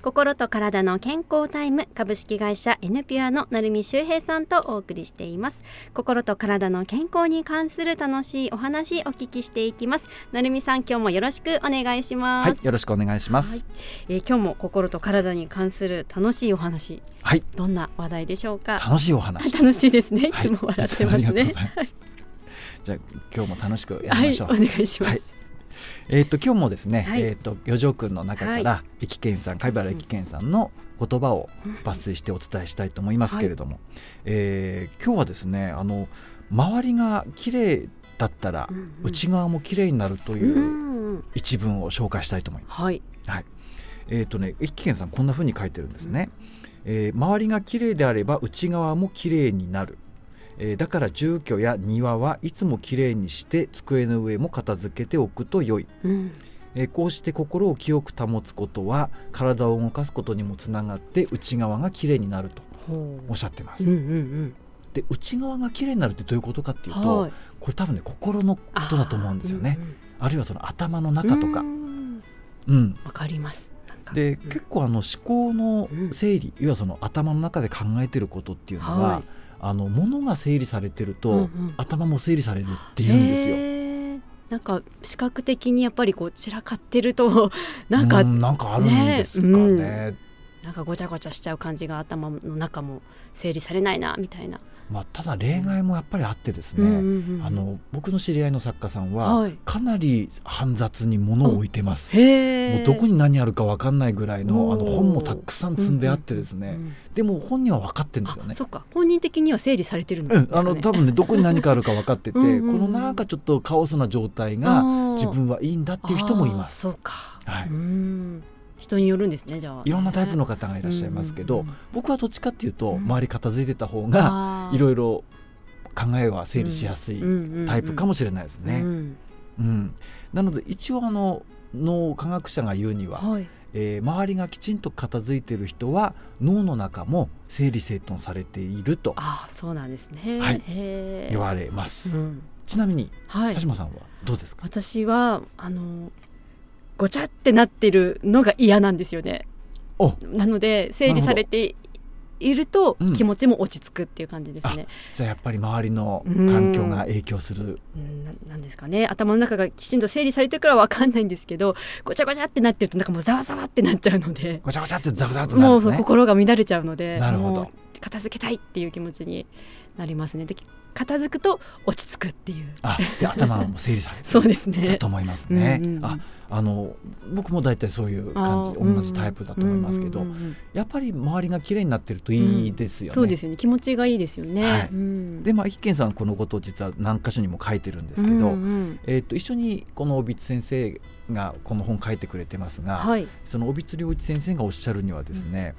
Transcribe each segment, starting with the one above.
心と体の健康タイム、株式会社 N ピュアの成海修平さんとお送りしています。心と体の健康に関する楽しいお話お聞きしていきます。成海さん、今日もよろしくお願いします。 はい、よろしくお願いします。 今日も心と体に関する楽しいお話、 はい、 どんな話題でしょうか。 楽しいお話。 楽しいですね。いつも笑ってますね。 じゃあ今日も楽しくやりましょう。 はい、お願いします。 今日もですね、 はい、 余剰君の中から駅健さん、貝原駅健さんの言葉を抜粋してお伝えしたいと思いますけれども、今日はですね、周りが綺麗だったら内側も綺麗になるという一文を紹介したいと思います。はいはい、駅健さんこんな風に書いてるんですね。周りが綺麗であれば内側も綺麗になる。だから住居や庭はいつもきれいにして机の上も片付けておくと良い、こうして心を清く保つことは体を動かすことにもつながって内側がきれいになるとおっしゃってます。で、内側がきれいになるってどういうことかっていうと、これ多分ね、心のことだと思うんですよね。あるいはその頭の中とか。 わかります。 で、結構思考の整理、要はその頭の中で考えてることっていうのは、物が整理されてると、頭も整理されるっていうんですよ。 なんか視覚的にやっぱりこう散らかってるとなんかあるんですかね。なんかごちゃごちゃしちゃう感じが頭の中も整理されないなみたいな。 ただ例外もやっぱりあってですね、僕の知り合いの作家さんは、かなり煩雑に物を置いてます。もうどこに何あるか分かんないぐらいの、本もたくさん積んであってですね、でも本人は分かってるんですよね。 そっか、本人的には整理されてるんですかね。 多分ね、どこに何かあるか分かっててこのなんかちょっとカオスな状態が自分はいいんだっていう人もいます。 そうか、はい、人によるんですね。じゃあいろんなタイプの方がいらっしゃいますけど、僕はどっちかっていうと周り片付いてた方がいろいろ考えは整理しやすいタイプかもしれないですね。なので一応脳科学者が言うには、周りがきちんと片付いている人は脳の中も整理整頓されていると、 そうなんですね。 言われます。ちなみに、田島さんはどうですか。 私はごちゃってなってるのが嫌なんですよね。なので整理されていると気持ちも落ち着くっていう感じですね。 じゃあやっぱり周りの環境が影響する、 なんですかね。頭の中がきちんと整理されてるから分かんないんですけど、ごちゃごちゃってなってるとなんかもうざわざわってなっちゃうので、 ごちゃごちゃってざわざわってなるんですね。 もう心が乱れちゃうので、 なるほど、 もう片付けたいっていう気持ちになりますね。で、片付くと落ち着くっていう。 で、頭も整理されてるそうですね。 だと思いますね。僕も大体そういう感じ、同じタイプだと思いますけど、やっぱり周りが綺麗になってるといいですよね。 そうですよね。気持ちがいいですよね。 で、駅健さんこのことを実は何箇所にも書いてるんですけど、一緒にこの帯津先生がこの本書いてくれてますが、その帯津良一先生がおっしゃるにはですね、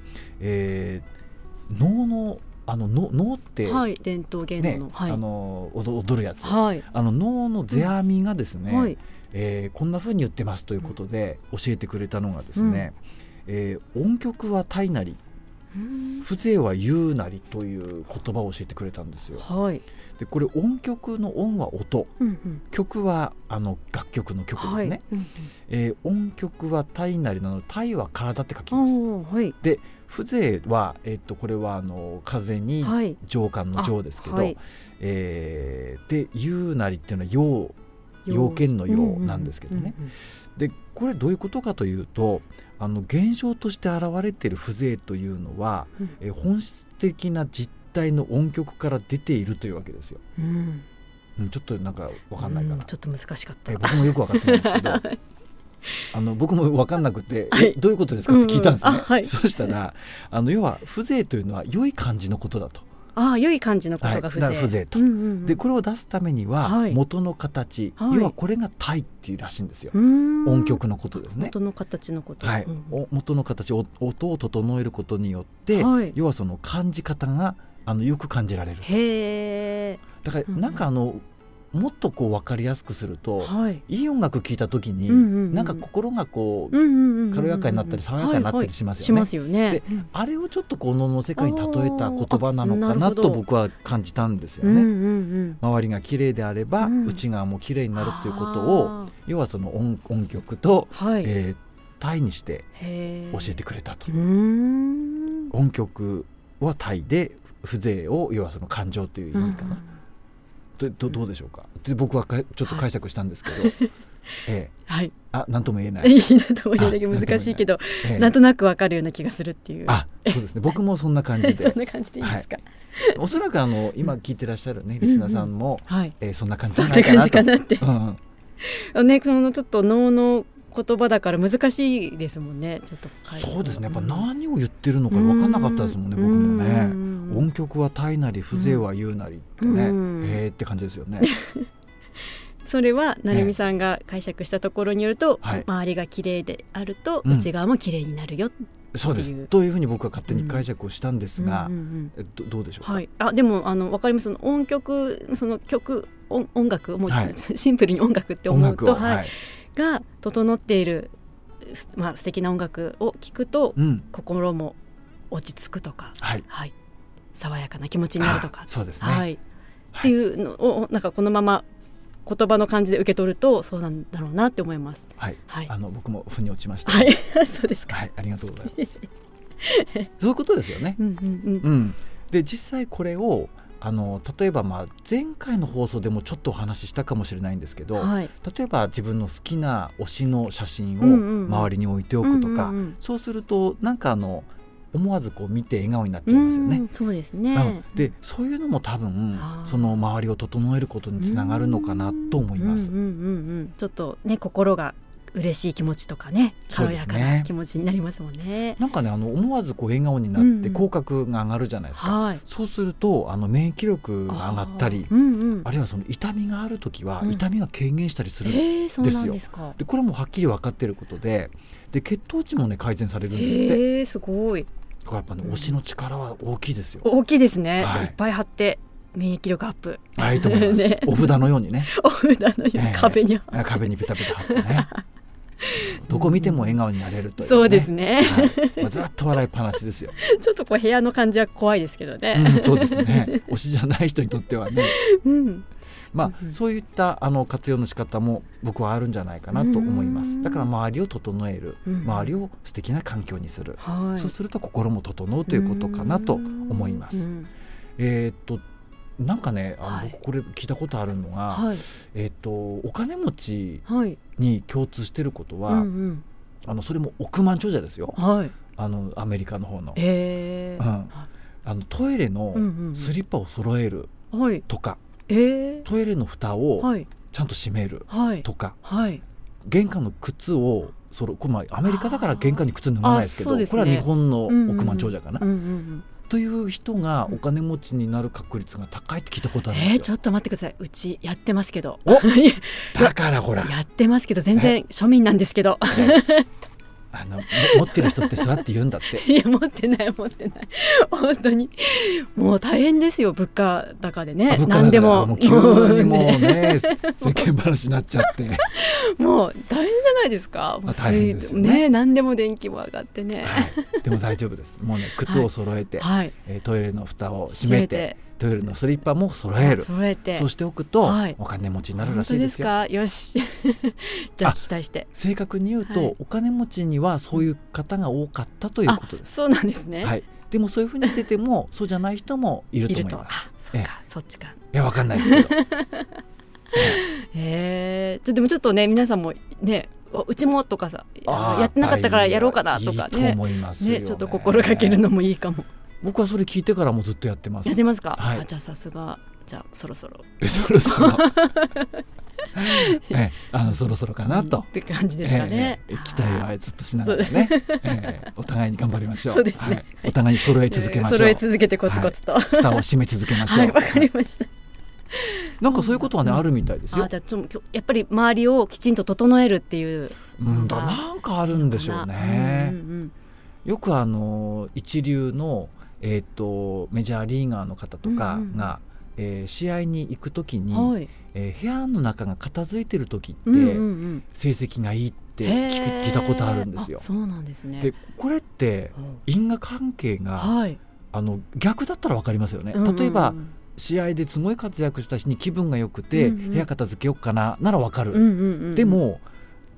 脳の脳って、 伝統芸能の、 踊るやつ、脳の世阿弥がですね、こんな風に言ってますということで教えてくれたのがですね、音曲は体なり風情は言うなりという言葉を教えてくれたんですよ。で、これ音曲の音は音、曲は楽曲の曲ですね。音曲は体なりなので、体は体って書きます。で、風情は、これは風に情感の情ですけど、で、言うなりっていうのは要件の要なんですけどね。で、これどういうことかというと、現象として現れている風情というのは、本質的な実体の音曲から出ているというわけですよ。ちょっとなんか分かんないかな。 ちょっと難しかった。 僕もよく分かってないんですけど僕も分かんなくて、どういうことですかって聞いたんですね。そうしたら要は風情というのは良い感じのことだと。 良い感じのことが風情と。で、これを出すためには元の形、要はこれが体っていうらしいんですよ。音曲のことですね。 元の形のこと。 元の形、音を整えることによって、要はその感じ方がよく感じられる。だからなんかもっとこう分かりやすくすると、いい音楽聴いた時に、なんか心がこう軽やかになったり爽やかになったりしますよね。で、あれをちょっとこの世界に例えた言葉なのかなと僕は感じたんですよね。周りが綺麗であれば内側も綺麗になるということを、要はその音曲と、 タイにして教えてくれたと。音曲はタイで、風情を要はその感情という意味かな、どうでしょうか。で僕はちょっと解釈したんですけど、はい、なんとも言えない。 なんとも言えないけど難しいけど、なんとなくわかるような気がするっていう。 そうですね。僕もそんな感じでそんな感じでいいですか。 おそらく今聞いてらっしゃるねリスナーさんも、そんな感じじゃないかなと。 そんな感じかなって。このちょっと能の言葉だから難しいですもんね。ちょっとそうですね。やっぱ何を言ってるのか分かんなかったですもんね、僕もね。音曲はタイなり風情は言うなりってね、って感じですよね。 それは成美さんが解釈したところによると、周りが綺麗であると内側も綺麗になるよっていう、 そうですというふうに僕は勝手に解釈をしたんですが、どうでしょうか。 でも分かります。音曲、その曲、音楽もうシンプルに音楽って思うと、が整っている、素敵な音楽を聴くと、心も落ち着くとか、爽やかな気持ちになるとか、 そうですね、 っていうのをなんかこのまま言葉の感じで受け取るとそうなんだろうなって思います。 僕も腑に落ちました。 そうですか。 ありがとうございます。そういうことですよね。で実際これを例えば前回の放送でもちょっとお話ししたかもしれないんですけど、例えば自分の好きな推しの写真を周りに置いておくとか、そうするとなんか思わず見て笑顔になっちゃいますよね。 そうですね。 でそういうのも多分その周りを整えることにつながるのかなと思います。 ちょっとね、心が嬉しい気持ちとかね、軽やかな気持ちになりますもんね。 なんかね、思わず笑顔になって口角が上がるじゃないですか。そうすると免疫力が上がったり、あるいはその痛みがあるときは痛みが軽減したりするんですよ。でこれもはっきり分かっていることで、血糖値もね改善されるんですって。 すごい。 やっぱね、推しの力は大きいですよ。 大きいですね。いっぱい貼って免疫力アップ。 いいと思います。お札のようにね。 お札のように壁にペタペタ貼ってね。どこ見ても笑顔になれるというね。 そうですね。 ずっと笑いっぱなしですよ。 ちょっと部屋の感じは怖いですけどね。 そうですね。推しじゃない人にとってはね。そういった活用の仕方も僕はあるんじゃないかなと思います。だから周りを整える、周りを素敵な環境にする、そうすると心も整うということかなと思います。なんかね、僕これ聞いたことあるのが、お金持ちに共通していることは、それも億万長者ですよ。アメリカの方の、トイレのスリッパを揃えるとか、トイレの蓋をちゃんと閉めるとか、玄関の靴をこれアメリカだから玄関に靴脱がないですけど、これは日本の億万長者かな、という人がお金持ちになる確率が高いって聞いたことあるんですよ。 ちょっと待ってください。うちやってますけど。 だからほらやってますけど、全然庶民なんですけど。 持ってる人ってそうやって言うんだって。 いや、持ってない本当にもう大変ですよ。物価高でね。何でも急にもうね世間話になっちゃってもう大変じゃないですか。 大変ですよね。 何でも電気も上がってね。 でも大丈夫です。もうね、靴を揃えて、トイレの蓋を閉めて、トイレのスリッパも揃える。そうしておくと、お金持ちになるらしいですよ。 本当ですか。よしじゃあ期待して。 正確に言うと、お金持ちにはそういう方が多かったということです。 そうなんですね。 でもそういうふうにしててもそうじゃない人もいると思います。 そっちか。 いや、わかんないですけど。でもちょっとね、皆さんもね、うちもとかさ、やってなかったからやろうかなとかね。 いいと思いますよね。 ちょっと心がけるのもいいかも。 僕はそれ聞いてからもずっとやってます。 やってますか。じゃあさすが。じゃあそろそろそろそろかなとって感じですかね。 期待はずっとしながらね、お互いに頑張りましょう。 そうですね。 お互いに揃え続けましょう。 揃え続けてコツコツと蓋を閉め続けましょう。 わかりました。 なんかそういうことはね、あるみたいですよ。 じゃあやっぱり周りをきちんと整えるっていうなんかあるんでしょうね。よく一流のメジャーリーガーの方とかが試合に行くときに、部屋の中が片付いてるときって成績がいいって聞いたことあるんですよ。 そうなんですね。 でこれって因果関係が逆だったら分かりますよね。例えば試合ですごい活躍した日に気分が良くて部屋片付けようかななら分かる。でも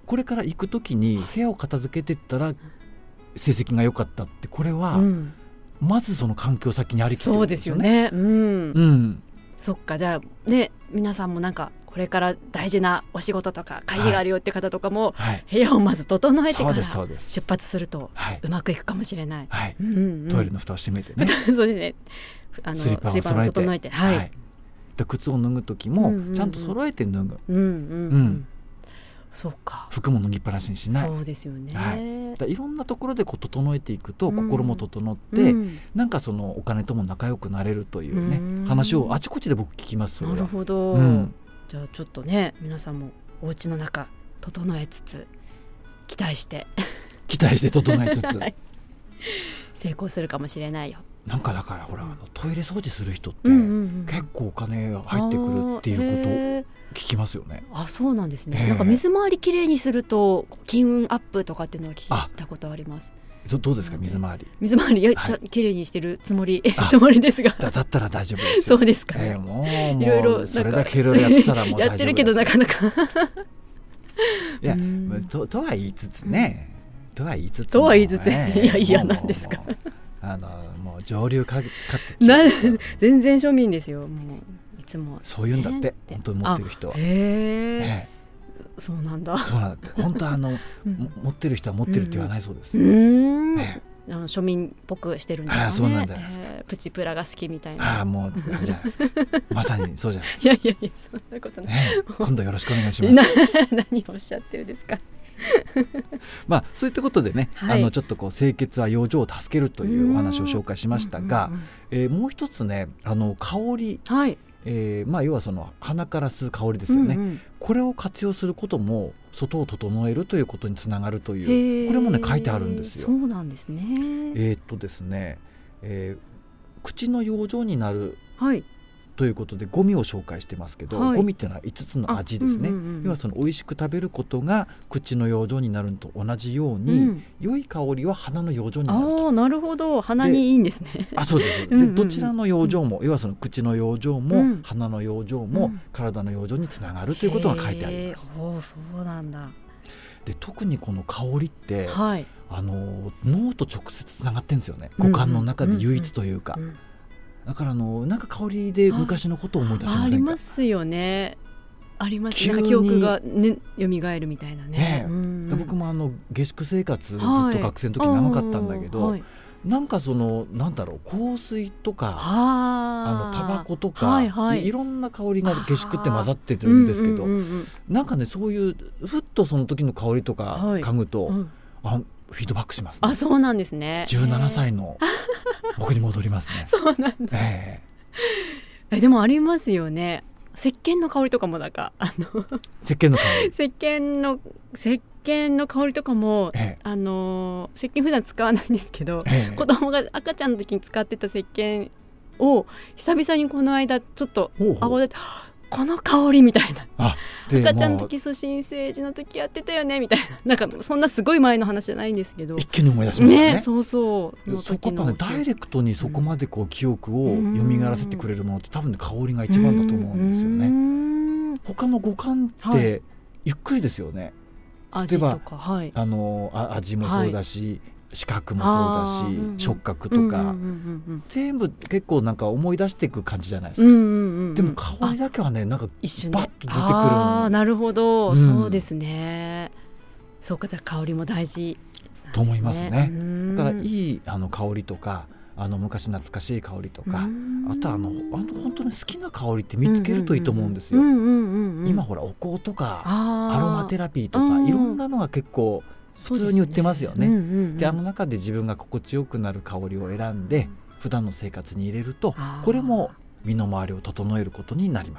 これから行くときに部屋を片付けてったら成績が良かったって、これはまずその環境先にありきってことですよね。 そうですよね。そっか、じゃあね、皆さんもなんかこれから大事なお仕事とか会議があるよって方とかも、部屋をまず整えてから出発するとうまくいくかもしれない。 トイレの蓋を閉めてねそうですね、スリッパを整えて、 靴を脱ぐ時もちゃんと揃えて脱ぐ。 そうか、 服も脱ぎっぱなしにしない。 そうですよね。 いろんなところでこう整えていくと心も整って、なんかそのお金とも仲良くなれるというね、話をあちこちで僕聞きます。 なるほど。じゃあちょっとね、皆さんもお家の中整えつつ期待して整えつつ成功するかもしれないよ。 なんかだからほら、トイレ掃除する人って結構お金が入ってくるっていうことを聞きますよね。 あ、そうなんですね。なんか水回りきれいにすると金運アップとかっていうのは聞いたことあります。 どうですか、水回り。 いや、きれいにしてるつもりですが、 だったら大丈夫ですよ。 そうですか。 もういろいろそれだけいろいろやってたらもう大丈夫です。 やってるけどなかなかいや、とは言いつつね、いやいや、なんですか。もう上流かって全然庶民ですよ。もういつもそういうんだって、本当に持ってる人は。 そうなんだ。 本当持ってる人は持ってるって言わないそうです。 庶民っぽくしてるんですね。 そうなんじゃないですか。 プチプラが好きみたいな。 もうあれじゃないですか。まさにそうじゃないですか。いやそんなことない。 今度よろしくお願いします。 何をおっしゃってるんですか。 そういったことでね、ちょっとこう清潔は養生を助けるというお話を紹介しましたが、もう一つね、香り、要はその鼻から吸う香りですよね。これを活用することも外を整えるということにつながるという、これもね書いてあるんですよ。 そうなんですね。 ですね、口の養生になる、ということでゴミを紹介してますけど、ゴミっていうのは5つの味ですね。要はその美味しく食べることが口の養生になるのと同じように、良い香りは鼻の養生になると。 なるほど、鼻にいいんですね。 そうです。でどちらの養生も、要はその口の養生も、鼻の養生も、体の養生につながるということが書いてあります。 そうなんだ。 で特にこの香りって、脳と直接つながってるんですよね。五感の中で唯一というか。だからなんか香りで昔のことを思い出しませんか。 ありますよね。あります。なんか記憶がね蘇るみたいなね。 僕も下宿生活ずっと学生の時長かったんだけど、なんかそのなんだろう、香水とかタバコとか、いろんな香りが下宿って混ざってるんですけど、なんかね、そういうふっとその時の香りとか嗅ぐと、フィードバックしますね。 そうなんですね。 17歳の僕に戻りますね。 そうなんだ。でもありますよね。石鹸の香りとかもなんか石鹸の香り、 石鹸の香りとかも、石鹸普段使わないんですけど、子供が赤ちゃんの時に使ってた石鹸を久々にこの間ちょっと顎でこの香りみたいな、赤ちゃんの時、新生児の時やってたよねみたいな、なんかそんなすごい前の話じゃないんですけど、 一気に思い出しましたね。 そこね、ダイレクトにそこまでこう記憶を蘇らせてくれるものって多分ね、香りが一番だと思うんですよね。他の五感ってゆっくりですよね。例えば味もそうだし、視覚もそうだし、触覚とか、全部結構なんか思い出していく感じじゃないですか。でも香りだけはね、なんかバッと出てくる。 なるほど、そうですね。そうか、じゃあ香りも大事と思いますね。だからいい香りとか、昔懐かしい香りとか、あと本当に好きな香りって見つけるといいと思うんですよ。今ほらお香とかアロマテラピーとか、いろんなのが結構普通に売ってますよね。で中で自分が心地よくなる香りを選んで普段の生活に入れると、これも身の回りを整えることになります。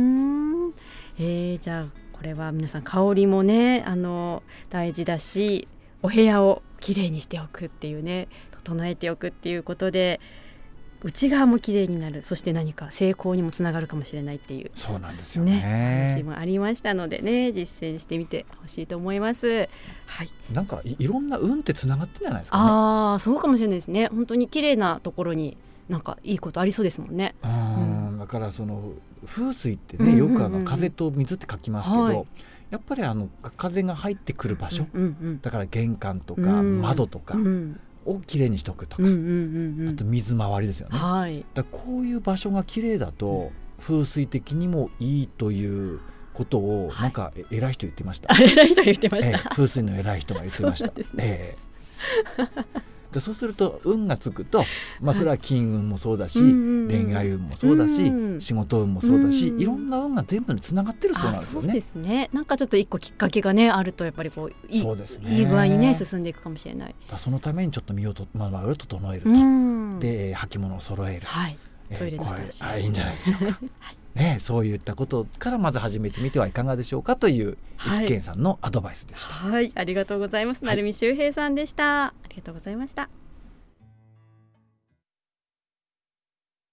じゃあこれは皆さん、香りもね大事だし、お部屋をきれいにしておくっていうね、整えておくっていうことで内側もきれいになる、そして何か成功にもつながるかもしれないっていう、 そうなんですよね、 話もありましたのでね、実践してみてほしいと思います。 なんか いろんな運ってつながってんじゃないですかね。 そうかもしれないですね。本当に綺麗なところになんかいいことありそうですもんね。 だからその風水ってね、よく風と水って書きますけど、はい、やっぱり風が入ってくる場所、だから玄関とか窓とかをきれいにしておくとか、あと水回りですよね、はい、だからこういう場所がきれいだと風水的にもいいということをなんか偉い人言ってました、 偉い人言ってました、 風水の偉い人が言ってました。そうですね、でそうすると運がつくと、それは金運もそうだし、恋愛運もそうだし、仕事運もそうだし、いろんな運が全部につながってるそうなんですよね。 そうですね。なんかちょっと一個きっかけがねあるとやっぱりこうそうですね、いい具合にね進んでいくかもしれない。 そのためにちょっと身を整えると、で履物を揃える、はい、トイレの人たちいいんじゃないでしょうか、はいね、そういったことからまず始めてみてはいかがでしょうかという一見さんのアドバイスでした。 はい、ありがとうございます。成海秀平さんでした。ありがとうございました。